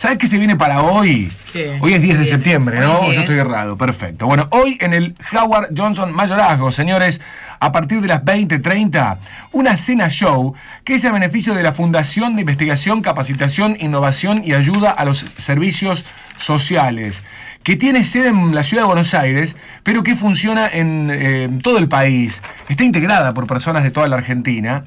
¿Sabes qué se viene para hoy? ¿Qué? Hoy es 10 de septiembre, ¿no? Hoy Yo estoy errado, perfecto. Bueno, hoy en el Howard Johnson Mayorazgo, señores, a partir de las 20:30, una cena show que es a beneficio de la Fundación de Investigación, Capacitación, Innovación y Ayuda a los Servicios Sociales, que tiene sede en la ciudad de Buenos Aires, pero que funciona en todo el país. Está integrada por personas de toda la Argentina.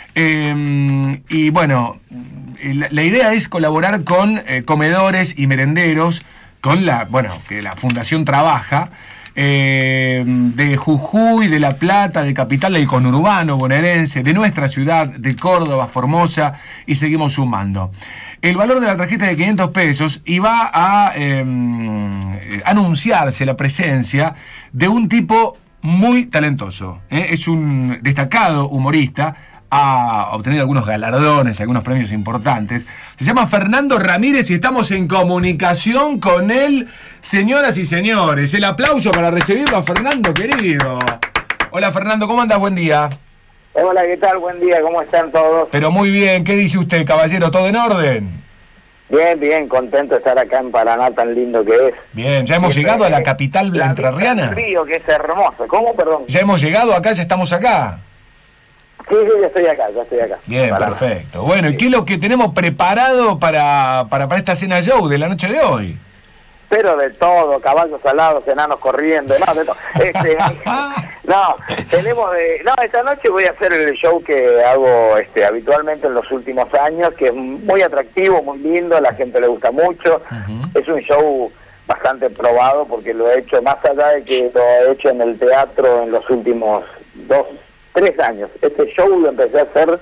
Y bueno, la idea es colaborar con comedores y merenderos, con que la Fundación trabaja, de Jujuy, de La Plata, de Capital del conurbano bonaerense, de nuestra ciudad, de Córdoba, Formosa, y seguimos sumando. El valor de la tarjeta de 500 pesos y va a anunciarse la presencia de un tipo muy talentoso. Es un destacado humorista, ha obtenido algunos galardones, algunos premios importantes. Se llama Fernando Ramírez y estamos en comunicación con él, señoras y señores. El aplauso para recibirlo a Fernando, querido. Hola, Fernando, ¿cómo andas? Buen día. Hola, ¿qué tal? Buen día, ¿cómo están todos? Pero muy bien, ¿qué dice usted, caballero? ¿Todo en orden? Bien, bien, contento de estar acá en Paraná, tan lindo que es. Bien, ¿ya hemos llegado a la capital entrerriana? Río, que es hermoso. ¿Cómo, perdón? ¿Ya hemos llegado acá? ¿Ya estamos acá? Sí, ya estoy acá. Bien, Paraná. perfecto. Bueno, ¿y qué es lo que tenemos preparado para esta cena show de la noche de hoy? Pero de todo, caballos alados, enanos corriendo, no, de todo. Esta noche voy a hacer el show que hago habitualmente en los últimos años, que es muy atractivo, muy lindo, a la gente le gusta mucho. Es un show bastante probado porque lo he hecho, más allá de que lo he hecho en el teatro en los últimos 3 años. Este show lo empecé a hacer,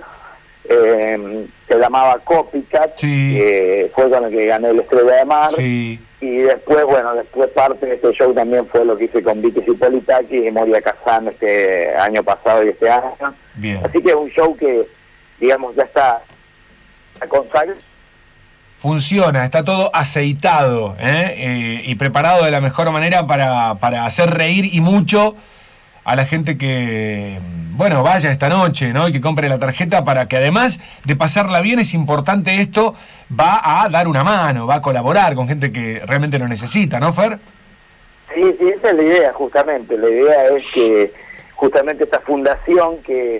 se llamaba Copycat, sí. Fue con el que gané el Estrella de Mar. Sí. Y después parte de este show también fue lo que hice con Vicky Cipolitaki y Moria Kazan este año pasado y este año. Bien. Así que es un show que, digamos, ya está consagrado. Funciona, está todo aceitado, y preparado de la mejor manera para hacer reír y mucho a la gente que, vaya esta noche, ¿no? Y que compre la tarjeta, para que además de pasarla bien, es importante esto, va a dar una mano, va a colaborar con gente que realmente lo necesita, ¿no, Fer? Sí, esa es la idea, justamente. La idea es que justamente esta fundación que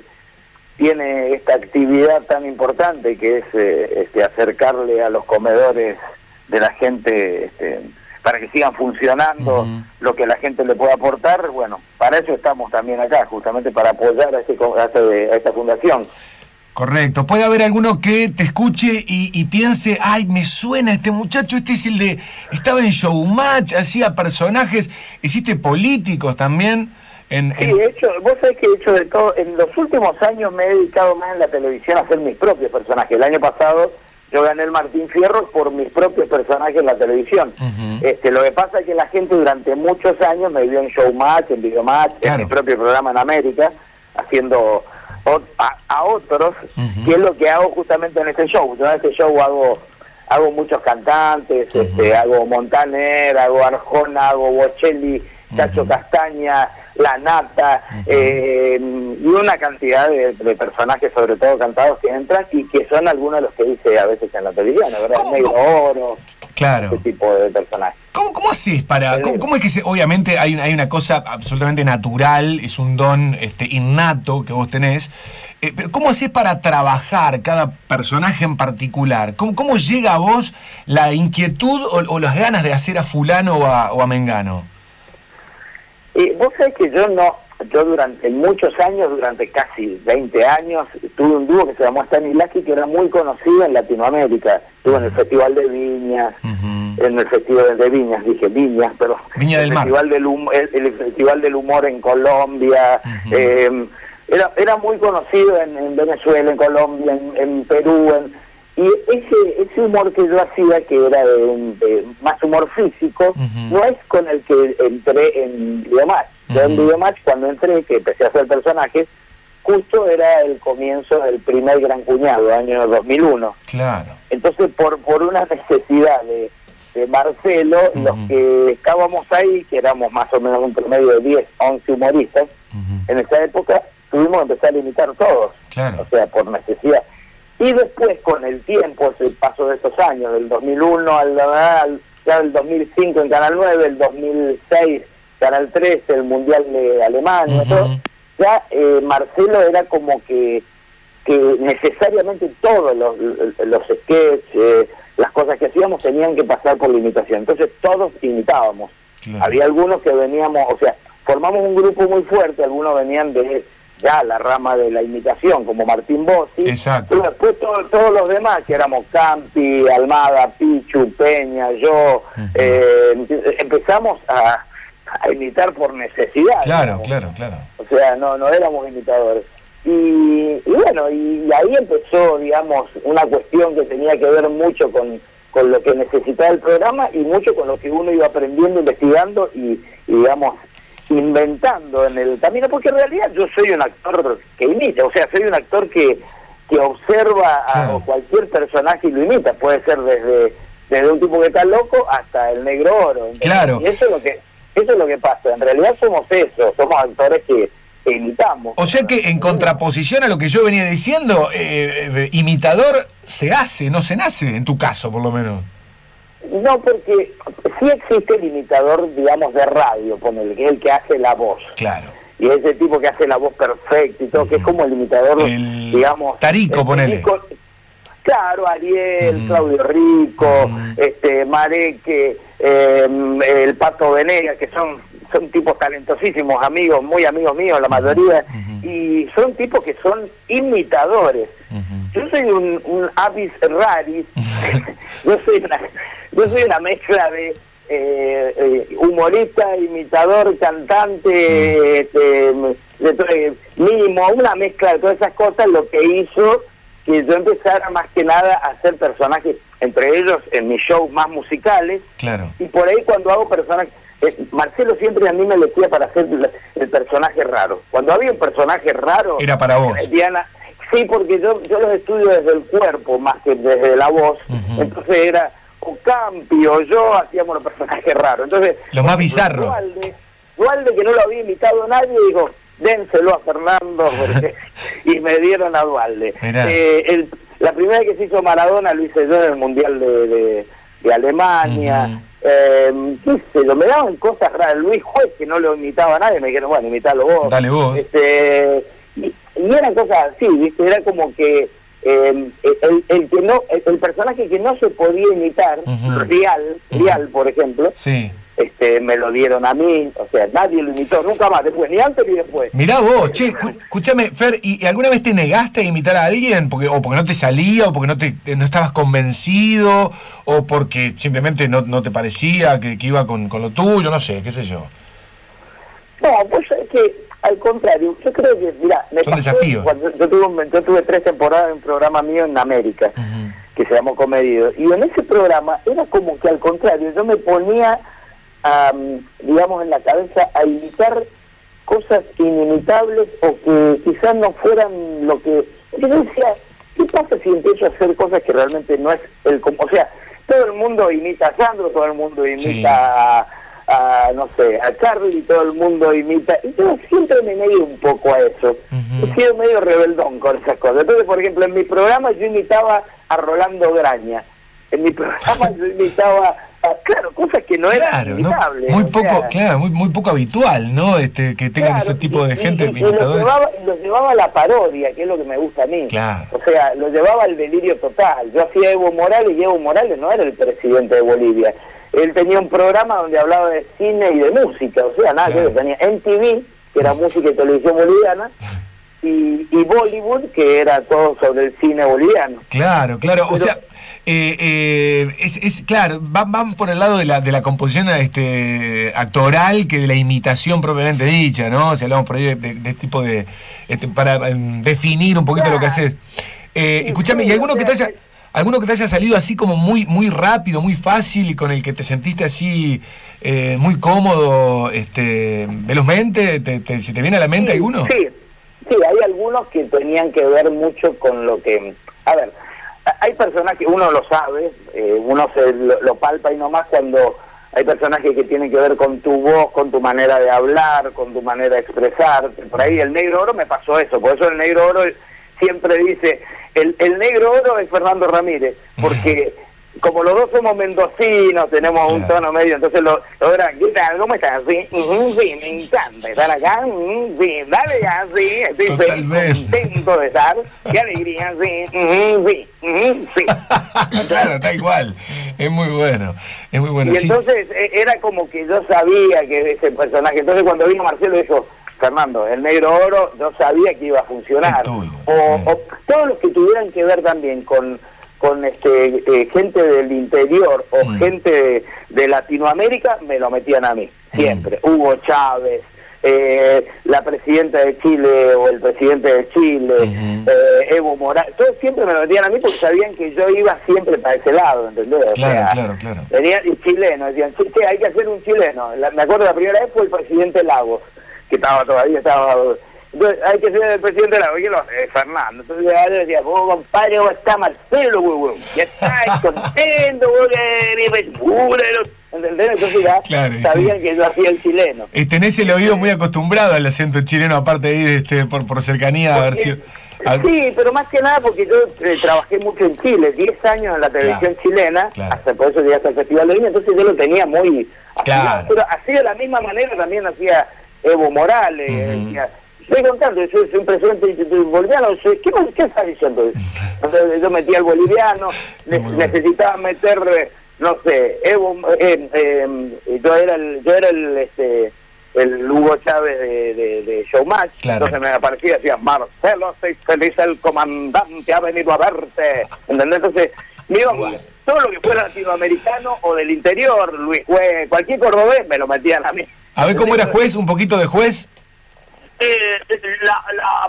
tiene esta actividad tan importante, que es acercarle a los comedores de la gente, para que sigan funcionando, lo que la gente le pueda aportar. Bueno, para eso estamos también acá, justamente para apoyar a esta fundación. Correcto. Puede haber alguno que te escuche y piense, ay, me suena este muchacho, este es el de, estaba en Showmatch, hacía personajes, hiciste políticos también. Sí, he hecho, vos sabés que he hecho de todo. En los últimos años me he dedicado más en la televisión a hacer mis propios personajes. El año pasado yo gané el Martín Fierro por mis propios personajes en la televisión. Lo que pasa es que la gente durante muchos años me vio en Showmatch, en Videomatch, en mi propio programa en América, haciendo a otros, que es lo que hago justamente en este show. Yo en este show hago muchos cantantes, hago Montaner, hago Arjona, hago Bocelli, Chacho Castaña, La Nata, y una cantidad de personajes, sobre todo cantados, que entran y que son algunos de los que hice a veces en la televisión, ¿verdad? Negro Oro, claro. Ese tipo de personajes. ¿Cómo haces para...? ¿Cómo es que obviamente hay una cosa absolutamente natural, es un don innato que vos tenés, pero ¿cómo haces para trabajar cada personaje en particular? ¿Cómo llega a vos la inquietud o las ganas de hacer a fulano o a mengano? Vos sabés que yo durante muchos años, durante casi 20 años, tuve un dúo que se llamó Stanislavski, que era muy conocido en Latinoamérica. Estuve en el Festival de Viñas, en el Festival de Viñas, dije Viñas, pero Viña del Mar. El Festival del Humor en Colombia. Era muy conocido en Venezuela, en Colombia, en Perú, y ese humor que yo hacía, que era de más humor físico, no es con el que entré en Videomatch. Yo en Videomatch, cuando entré, que empecé a hacer personajes, justo era el comienzo del primer Gran Cuñado, año 2001. Claro. Entonces, por una necesidad de Marcelo, los que estábamos ahí, que éramos más o menos un promedio de 10, 11 humoristas, en esa época tuvimos que empezar a limitar todos, claro. o sea, por necesidad. Y después, con el tiempo, el paso de estos años, del 2001 ya del 2005 en Canal 9, el 2006 Canal 13, el Mundial de Alemania, todo, ya Marcelo era como que necesariamente todos los sketches, las cosas que hacíamos tenían que pasar por la imitación. Entonces todos imitábamos. Claro. Había algunos que veníamos, o sea, formamos un grupo muy fuerte, algunos venían de ya la rama de la imitación, como Martín Bossi. Exacto. Y después todos los demás, que éramos Campi, Almada, Pichu, Peña, yo, empezamos a imitar por necesidad. Claro, ¿no? claro. O sea, no éramos imitadores. Y bueno, y ahí empezó, digamos, una cuestión que tenía que ver mucho con lo que necesitaba el programa y mucho con lo que uno iba aprendiendo, investigando y digamos, inventando en el camino, porque en realidad yo soy un actor que imita, o sea, soy un actor que observa a cualquier personaje y lo imita, puede ser desde un tipo que está loco hasta el Negro Oro. ¿Entendés? Claro. Y eso es lo que pasa, en realidad somos eso, somos actores que imitamos. O sea que en contraposición a lo que yo venía diciendo, imitador se hace, no se nace, en tu caso por lo menos. No, porque sí existe el imitador, digamos, de radio, ponele, que es el que hace la voz. Claro. Y ese tipo que hace la voz perfecta y todo, que es como el imitador, digamos... Tarico, ponele. Claro, Ariel, Claudio Rico, Mareque, el Pato Venegas, que son tipos talentosísimos, amigos, muy amigos míos, la mayoría, y son tipos que son imitadores. Yo soy un avis raris, yo soy una mezcla de humorista, imitador, cantante, mimo, una mezcla de todas esas cosas, lo que hizo que yo empezara más que nada a hacer personajes, entre ellos en mis shows más musicales. Claro. Y por ahí cuando hago personajes, Marcelo siempre a mí me elegía para hacer el personaje raro. Cuando había un personaje raro... Era para vos. Diana, sí, porque yo los estudio desde el cuerpo más que desde la voz. Entonces era o Campi o yo hacíamos los personajes raros. Entonces, lo más bizarro. Dualde, que no lo había imitado nadie, dijo, dénselo a Fernando, y me dieron a Dualde. La primera vez que se hizo Maradona lo hice yo en el Mundial de Alemania. Qué sé yo, me daban cosas raras. Luis Juez, que no lo imitaba a nadie, me dijeron, bueno, imitalo vos. Dale vos. Y eran cosas así, ¿viste? Era como que el personaje que no se podía imitar, Real, por ejemplo, me lo dieron a mí, o sea, nadie lo imitó, nunca más, después, ni antes ni después. Mirá vos, escúchame, Fer, ¿y alguna vez te negaste a imitar a alguien? Porque no te salía, o porque no estabas convencido, o porque simplemente no te parecía que iba con lo tuyo, no sé, qué sé yo. No, pues es que, al contrario, yo creo que, mira, son desafíos. Yo tuve 3 temporadas en un programa mío en América, que se llamó Comedido, y en ese programa era como que al contrario, yo me ponía, digamos, en la cabeza a imitar cosas inimitables o que quizás no fueran lo que... Yo decía, ¿qué pasa si empiezo a hacer cosas que realmente no es o sea, todo el mundo imita a Sandro, todo el mundo imita no sé, a Charlie, todo el mundo imita, y yo siempre me negué un poco a eso. He sido medio rebeldón con esas cosas. Entonces, por ejemplo, en mi programa yo imitaba a Rolando Graña. En mi programa yo imitaba claro, cosas que no eran imitables. No, muy poco habitual, ¿no? Que tengan ese tipo de gente imitadores. Y los llevaba a la parodia, que es lo que me gusta a mí. Claro. O sea, lo llevaba al delirio total. Yo hacía Evo Morales, y Evo Morales no era el presidente de Bolivia. Él tenía un programa donde hablaba de cine y de música, o sea, nada que tenía MTV, que era música y televisión boliviana, y Bollywood, que era todo sobre el cine boliviano. Claro, o sea, claro, van por el lado de la composición actoral que de la imitación propiamente dicha, ¿no? Si hablamos por ahí de este tipo de... para definir un poquito lo que haces. Escúchame, ¿y alguno que te haya salido así como muy rápido, muy fácil y con el que te sentiste así muy cómodo velozmente? ¿Se te viene a la mente alguno? Sí, hay algunos que tenían que ver mucho con lo que... A ver, hay personajes, uno lo sabe, uno lo palpa y nomás cuando hay personajes que tienen que ver con tu voz, con tu manera de hablar, con tu manera de expresarte. Por ahí el Negro Oro me pasó eso, por eso el Negro Oro siempre dice, el negro oro es Fernando Ramírez, porque como los dos somos mendocinos, tenemos un tono medio, entonces lo ¿qué tal? ¿Cómo estás? Sí, sí, me encanta estar acá, sí, dale ya, sí, estoy feliz, contento de estar, qué alegría, sí, sí. Claro, está igual, es muy bueno. Y entonces era como que yo sabía que ese personaje, entonces cuando vino Marcelo dijo, Fernando, el negro oro, yo sabía que iba a funcionar, o todos los que tuvieran que ver también con gente del interior o gente de Latinoamérica, me lo metían a mí, siempre. Hugo Chávez, la presidenta de Chile o el presidente de Chile, Evo Morales, todos siempre me lo metían a mí porque sabían que yo iba siempre para ese lado, ¿entendés? Claro. Venían chilenos, decían, che, hay que hacer un chileno. Me acuerdo la primera vez fue el presidente Lagos, que estaba... Entonces, hay que ser el presidente de la Fernando. Entonces yo decía, compadre, ¿cómo está Marcelo, güey? Ya está contento, ¿entendés? Entonces ya sabían que yo hacía el chileno. Tenés el oído muy acostumbrado al acento chileno, aparte de ahí por cercanía. Haber sido... Sí, pero más que nada porque yo trabajé mucho en Chile, 10 años en la televisión chilena, hasta por eso llegué hasta el Festival de Viña, entonces yo lo tenía muy... Pero así de la misma manera también hacía Evo Morales, decía... Estoy contando, yo soy un presidente boliviano, ¿qué está diciendo? Entonces yo metía al boliviano, necesitaba meter, no sé, yo era el Hugo Chávez de Showmatch, entonces me aparecía, decía, Marcelo, estoy feliz, el comandante ha venido a verte, ¿entendés? Entonces, todo lo que fuera latinoamericano o del interior, Luis Juez, cualquier cordobés, me lo metían a mí. A ver, ¿cómo era juez? ¿Un poquito de juez? La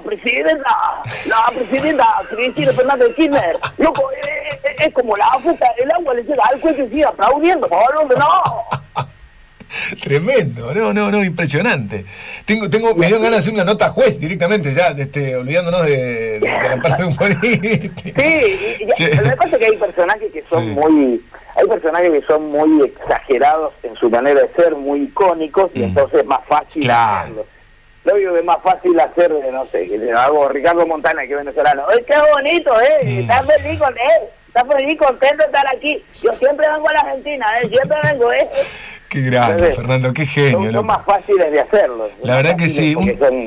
presidenta Cristina Fernández de Kirchner, loco, es como la azúcar, el agua le llega al cuello y sigue aplaudiendo, por favor, no. Tremendo, no, impresionante. Me dio ganas de hacer una nota juez directamente, ya, olvidándonos de la parte de un político. Sí, lo que pasa es que hay personajes que son muy exagerados en su manera de ser, muy icónicos, y entonces es más fácil hacerlo. Lo digo que es más fácil hacer, no sé, que hago Ricardo Montana, que es venezolano. ¡Ay, qué bonito, Estás feliz con él! Estás feliz, contento de estar aquí. Yo siempre vengo a la Argentina, siempre vengo, Qué grande, Fernando, qué genio. Son más fáciles de hacerlo. La verdad que sí.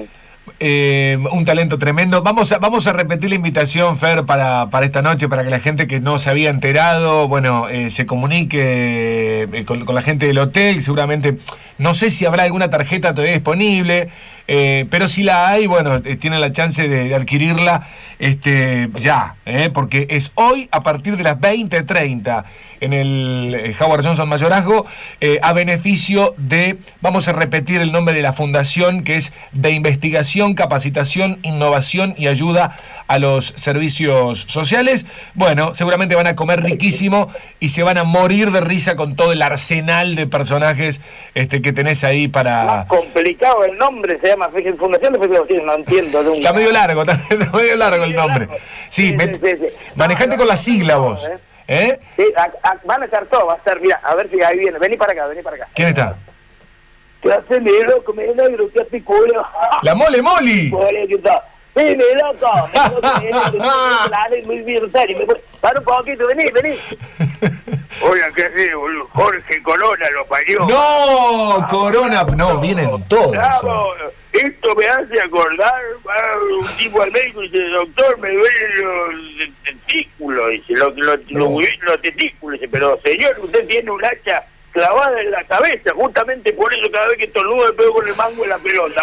Un talento tremendo. Vamos a repetir la invitación, Fer, para esta noche, para que la gente que no se había enterado, se comunique con la gente del hotel. Seguramente, no sé si habrá alguna tarjeta todavía disponible, pero si la hay, tienen la chance de adquirirla porque es hoy a partir de las 20:30 en el Howard Johnson Mayorazgo, a beneficio de, vamos a repetir el nombre de la fundación, que es de Investigación, Capacitación, Innovación y Ayuda a los Servicios Sociales. Seguramente van a comer riquísimo y se van a morir de risa con todo el arsenal de personajes que tenés ahí para... Más complicado el nombre, se llama Fundación de Investigación, no entiendo nunca. Está medio largo, el nombre. Sí, manejate con la sigla vos. Sí, van a estar todos, va a estar, mira, a ver si ahí viene, vení para acá. ¿Quién está? ¿Qué hace mi loco, mi negro? ¿Qué hace culo? ¡La Mole Moli! ¿Qué está? Sí, mi loco, muy bien, para un poquito, vení. Oigan, ¿qué hace, boludo? Jorge Corona lo parió. ¡No! Corona, no, vienen todos. Esto me hace acordar a un tipo al médico y dice, doctor, me duelen los testículos, dice, los testículos, dice, pero señor, usted tiene un hacha clavada en la cabeza, justamente por eso cada vez que estornudo le pego con el mango en la pelota.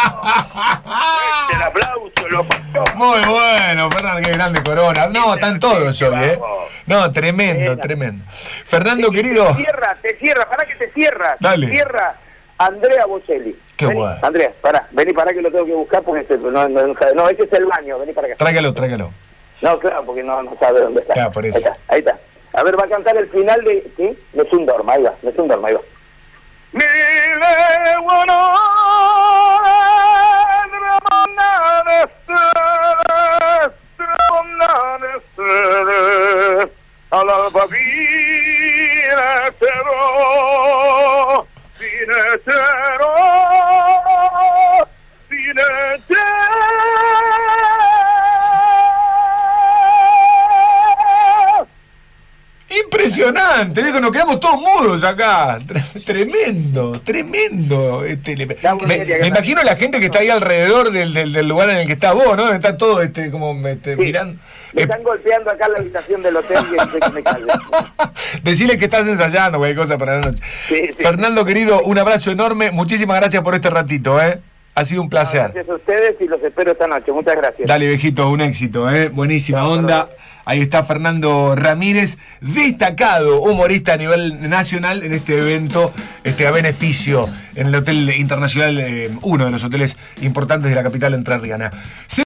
¡Vamos! El aplauso, lo pasó. Muy bueno, Fernando, qué grande Corona. No, están todos hoy, No, tremendo. Fernando, querido. Te cierra, para que te cierra. Dale. Te cierra Andrea Bocelli. Qué bueno. Andrea, vení para que lo tengo que buscar porque no, este es el baño, vení para acá. Tráigalo. No, claro, porque no sabe dónde está. Claro, por eso. Ahí está. A ver, va a cantar el final de... ¿Sí? Nessun Dorma, ahí va. impresionante, viejo, nos quedamos todos mudos acá. Tremendo. Me imagino la gente que está ahí alrededor del lugar en el que estás vos, ¿no? Está todo como mirando. Me están golpeando acá en la habitación del hotel y dice que me calle. Decirle que estás ensayando cualquier cosa para la noche. Sí. Fernando, querido, un abrazo enorme. Muchísimas gracias por este ratito, ¿eh? Ha sido un placer. Gracias a ustedes y los espero esta noche. Muchas gracias. Dale, viejito, un éxito, ¿eh? Buenísima onda. Ahí está Fernando Ramírez, destacado humorista a nivel nacional en este evento, a beneficio en el Hotel Internacional, uno de los hoteles importantes de la capital entrerriana.